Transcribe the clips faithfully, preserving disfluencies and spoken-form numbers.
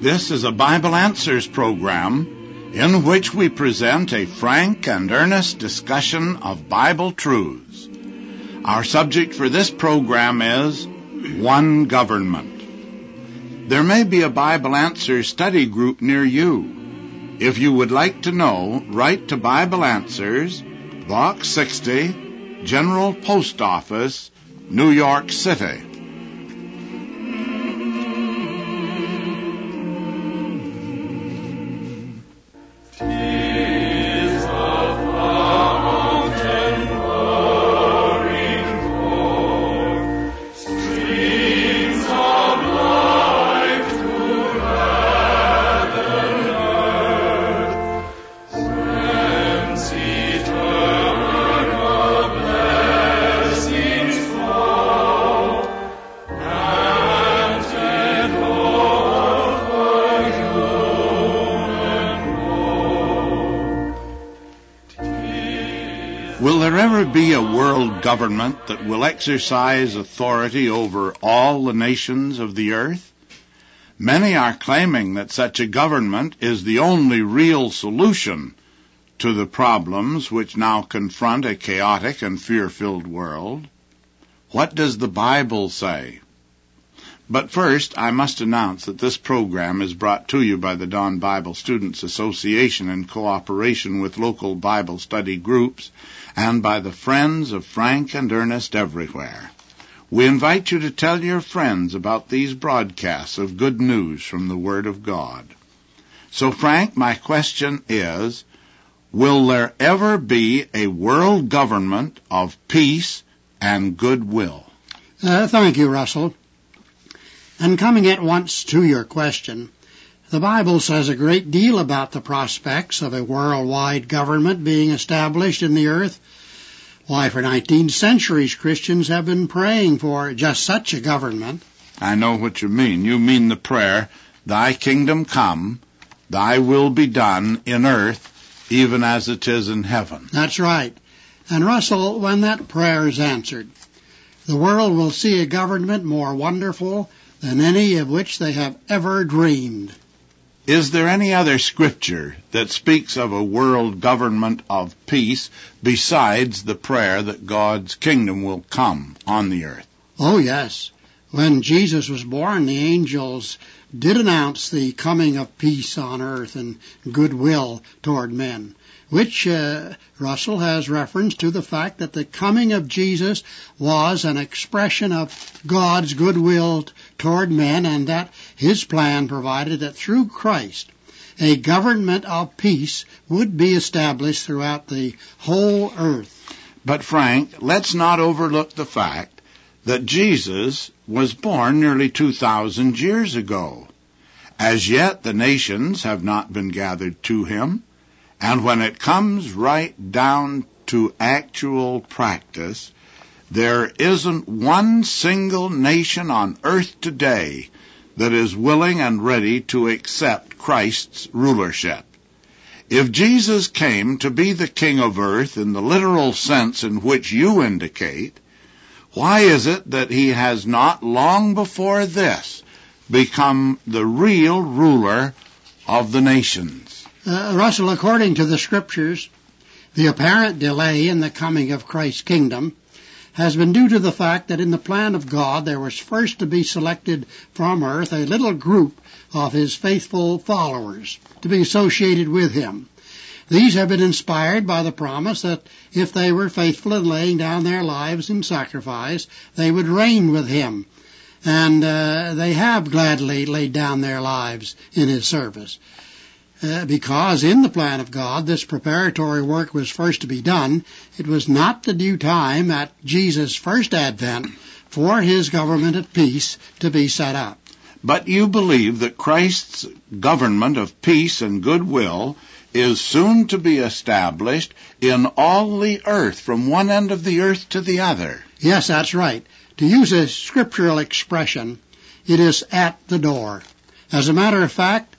This is a Bible Answers program in which we present a frank and earnest discussion of Bible truths. Our subject for this program is One Government. There may be a Bible Answers study group near you. If you would like to know, write to Bible Answers, Box sixty, General Post Office, New York City. Will there ever be a world government that will exercise authority over all the nations of the earth? Many are claiming that such a government is the only real solution to the problems which now confront a chaotic and fear-filled world. What does the Bible say? But first, I must announce that this program is brought to you by the Dawn Bible Students Association in cooperation with local Bible study groups and by the friends of Frank and Ernest everywhere. We invite you to tell your friends about these broadcasts of good news from the Word of God. So, Frank, my question is, will there ever be a world government of peace and goodwill? Uh, thank you, Russell. And coming at once to your question, the Bible says a great deal about the prospects of a worldwide government being established in the earth. Why, for nineteen centuries, Christians have been praying for just such a government. I know what you mean. You mean the prayer, Thy kingdom come, Thy will be done in earth, even as it is in heaven. That's right. And Russell, when that prayer is answered, the world will see a government more wonderful than any of which they have ever dreamed. Is there any other scripture that speaks of a world government of peace besides the prayer that God's kingdom will come on the earth? Oh, yes. When Jesus was born, the angels did announce the coming of peace on earth and goodwill toward men, which, uh, Russell, has reference to the fact that the coming of Jesus was an expression of God's goodwill toward men, and that his plan provided that through Christ a government of peace would be established throughout the whole earth. But, Frank, let's not overlook the fact that Jesus was born nearly two thousand years ago. As yet, the nations have not been gathered to him. And when it comes right down to actual practice, there isn't one single nation on earth today that is willing and ready to accept Christ's rulership. If Jesus came to be the king of earth in the literal sense in which you indicate, why is it that he has not long before this become the real ruler of the nations? Uh, Russell, according to the Scriptures, the apparent delay in the coming of Christ's kingdom has been due to the fact that in the plan of God there was first to be selected from earth a little group of his faithful followers to be associated with him. These have been inspired by the promise that if they were faithful in laying down their lives in sacrifice, they would reign with him. And uh, they have gladly laid down their lives in his service. Uh, because in the plan of God, this preparatory work was first to be done, it was not the due time at Jesus' first advent for his government of peace to be set up. But you believe that Christ's government of peace and goodwill is soon to be established in all the earth, from one end of the earth to the other. Yes, that's right. To use a scriptural expression, it is at the door. As a matter of fact,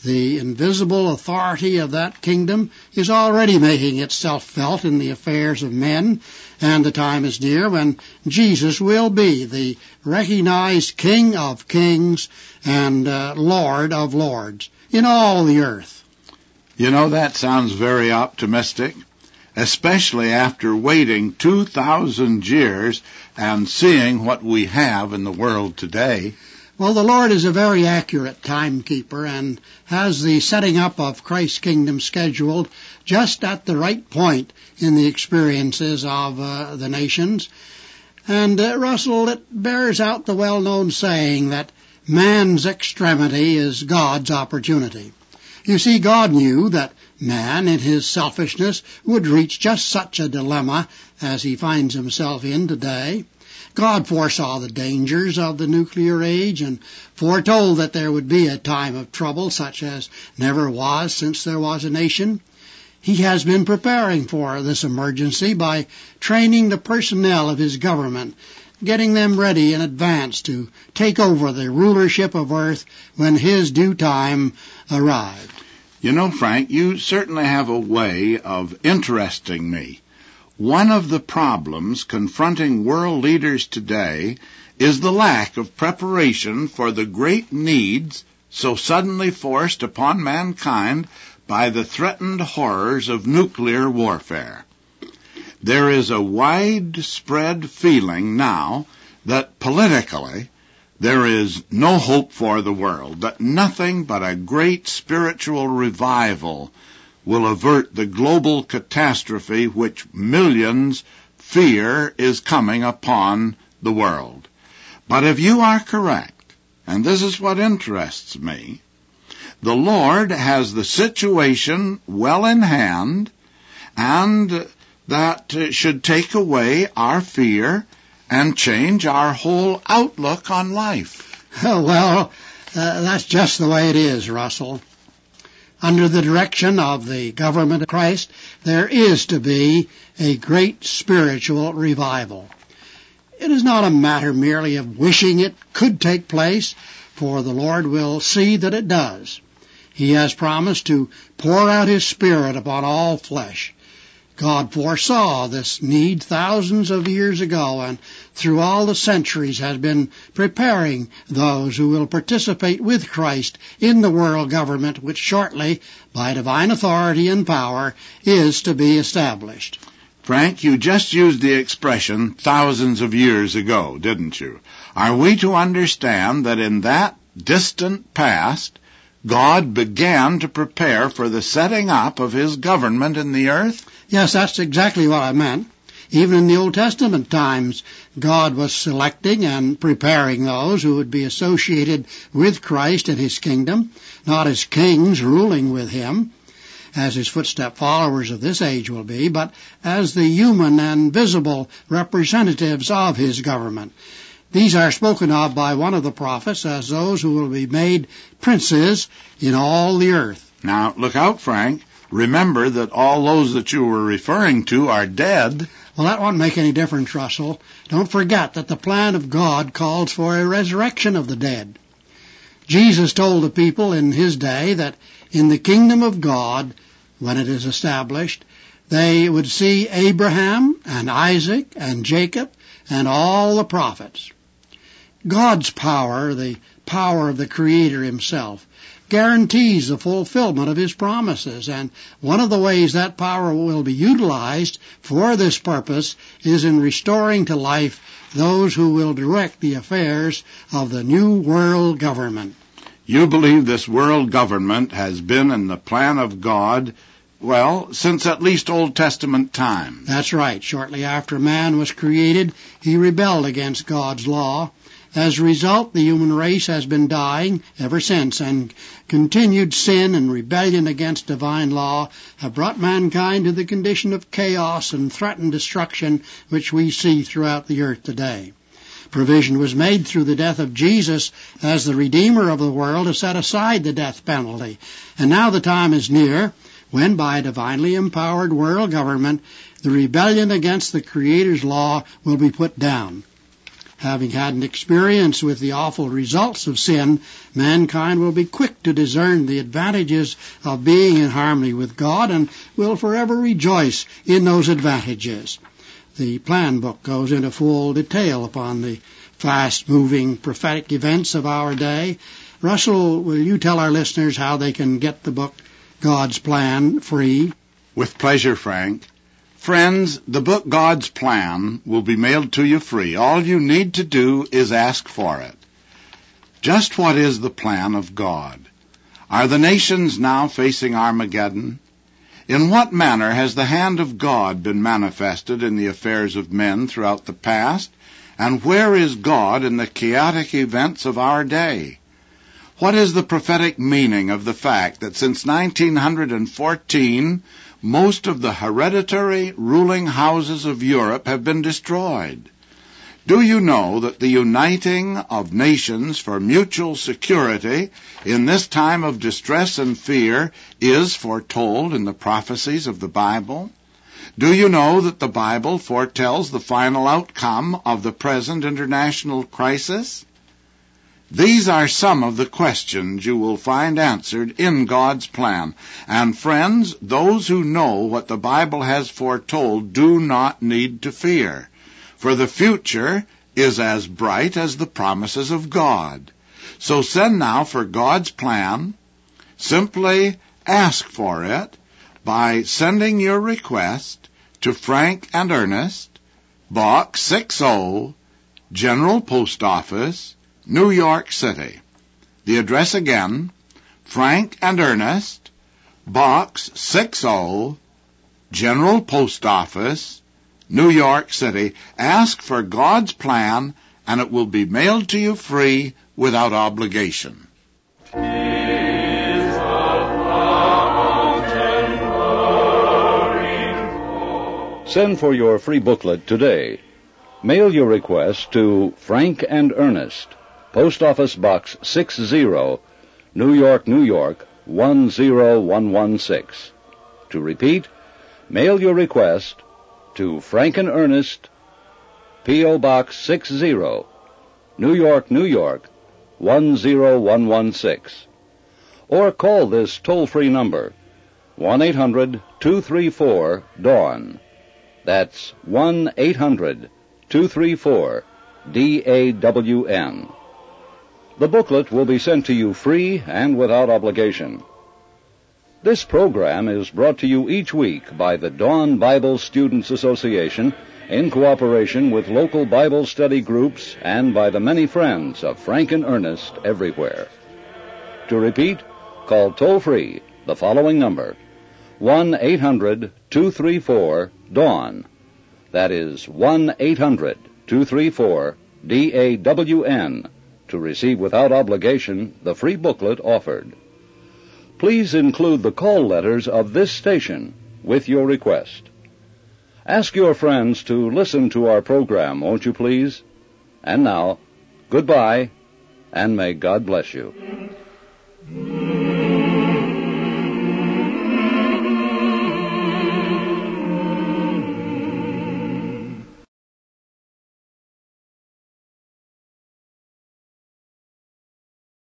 The invisible authority of that kingdom is already making itself felt in the affairs of men, and the time is near when Jesus will be the recognized King of kings and uh, Lord of lords in all the earth. You know, that sounds very optimistic, especially after waiting two thousand years and seeing what we have in the world today. Well, the Lord is a very accurate timekeeper and has the setting up of Christ's kingdom scheduled just at the right point in the experiences of uh, the nations. And, uh, Russell, it bears out the well-known saying that man's extremity is God's opportunity. You see, God knew that man, in his selfishness, would reach just such a dilemma as he finds himself in today. God foresaw the dangers of the nuclear age and foretold that there would be a time of trouble such as never was since there was a nation. He has been preparing for this emergency by training the personnel of his government, getting them ready in advance to take over the rulership of earth when his due time arrived. You know, Frank, you certainly have a way of interesting me. One of the problems confronting world leaders today is the lack of preparation for the great needs so suddenly forced upon mankind by the threatened horrors of nuclear warfare. There is a widespread feeling now that politically there is no hope for the world, that nothing but a great spiritual revival will avert the global catastrophe which millions fear is coming upon the world. But if you are correct, and this is what interests me, the Lord has the situation well in hand, and that should take away our fear and change our whole outlook on life. Well, uh, that's just the way it is, Russell. Under the direction of the government of Christ, there is to be a great spiritual revival. It is not a matter merely of wishing it could take place, for the Lord will see that it does. He has promised to pour out His Spirit upon all flesh. God foresaw this need thousands of years ago, and through all the centuries has been preparing those who will participate with Christ in the world government which shortly, by divine authority and power, is to be established. Frank, you just used the expression thousands of years ago, didn't you? Are we to understand that in that distant past, God began to prepare for the setting up of His government in the earth? Yes, that's exactly what I meant. Even in the Old Testament times, God was selecting and preparing those who would be associated with Christ in His kingdom, not as kings ruling with Him, as His footstep followers of this age will be, but as the human and visible representatives of His government. These are spoken of by one of the prophets as those who will be made princes in all the earth. Now, look out, Frank. Remember that all those that you were referring to are dead. Well, that won't make any difference, Russell. Don't forget that the plan of God calls for a resurrection of the dead. Jesus told the people in His day that in the kingdom of God, when it is established, they would see Abraham and Isaac and Jacob and all the prophets. God's power, the power of the Creator Himself, guarantees the fulfillment of His promises, and one of the ways that power will be utilized for this purpose is in restoring to life those who will direct the affairs of the new world government. You believe this world government has been in the plan of God, well, since at least Old Testament time. That's right. Shortly after man was created, he rebelled against God's law. As a result, the human race has been dying ever since, and continued sin and rebellion against divine law have brought mankind to the condition of chaos and threatened destruction which we see throughout the earth today. Provision was made through the death of Jesus as the Redeemer of the world to set aside the death penalty, and now the time is near when, by divinely empowered world government, the rebellion against the Creator's law will be put down. Having had an experience with the awful results of sin, mankind will be quick to discern the advantages of being in harmony with God and will forever rejoice in those advantages. The plan book goes into full detail upon the fast-moving prophetic events of our day. Russell, will you tell our listeners how they can get the book God's Plan free? With pleasure, Frank. Friends, the book God's Plan will be mailed to you free. All you need to do is ask for it. Just what is the plan of God? Are the nations now facing Armageddon? In what manner has the hand of God been manifested in the affairs of men throughout the past? And where is God in the chaotic events of our day? What is the prophetic meaning of the fact that since nineteen fourteen, most of the hereditary ruling houses of Europe have been destroyed? Do you know that the uniting of nations for mutual security in this time of distress and fear is foretold in the prophecies of the Bible? Do you know that the Bible foretells the final outcome of the present international crisis? These are some of the questions you will find answered in God's plan. And friends, those who know what the Bible has foretold do not need to fear, for the future is as bright as the promises of God. So send now for God's plan. Simply ask for it by sending your request to Frank and Ernest, Box sixty, General Post Office, New York City. The address again, Frank and Ernest, Box sixty, General Post Office, New York City. Ask for God's Plan, and it will be mailed to you free without obligation. Send for your free booklet today. Mail your request to Frank and Ernest, Post Office Box sixty, New York, New York, one zero one one six. To repeat, mail your request to Frank and Ernest, P O. Box sixty, New York, New York, one zero one one six. Or call this toll-free number, one eight hundred two three four DAWN. That's one eight hundred two three four D A W N. The booklet will be sent to you free and without obligation. This program is brought to you each week by the Dawn Bible Students Association in cooperation with local Bible study groups and by the many friends of Frank and Ernest everywhere. To repeat, call toll-free the following number, one eight hundred two three four DAWN. That is one eight hundred two three four D A W N to receive without obligation the free booklet offered. Please include the call letters of this station with your request. Ask your friends to listen to our program, won't you please? And now, goodbye, and may God bless you.